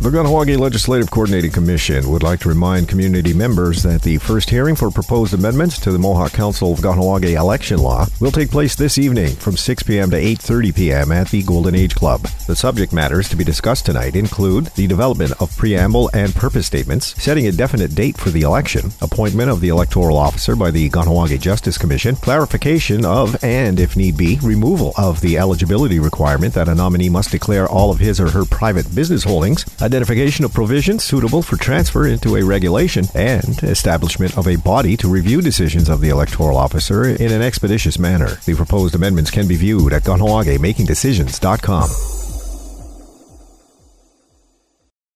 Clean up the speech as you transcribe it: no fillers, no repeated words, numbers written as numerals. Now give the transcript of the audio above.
The Kahnawake Legislative Coordinating Commission would like to remind community members that the first hearing for proposed amendments to the Mohawk Council of Kahnawake election law will take place this evening from 6 p.m. to 8:30 p.m. at the Golden Age Club. The subject matters to be discussed tonight include the development of preamble and purpose statements, setting a definite date for the election, appointment of the electoral officer by the Kahnawake Justice Commission, clarification of, and if need be, removal of the eligibility requirement that a nominee must declare all of his or her private business holdings, identification of provisions suitable for transfer into a regulation, and establishment of a body to review decisions of the electoral officer in an expeditious manner. The proposed amendments can be viewed at Kahnawake MakingDecisions.com.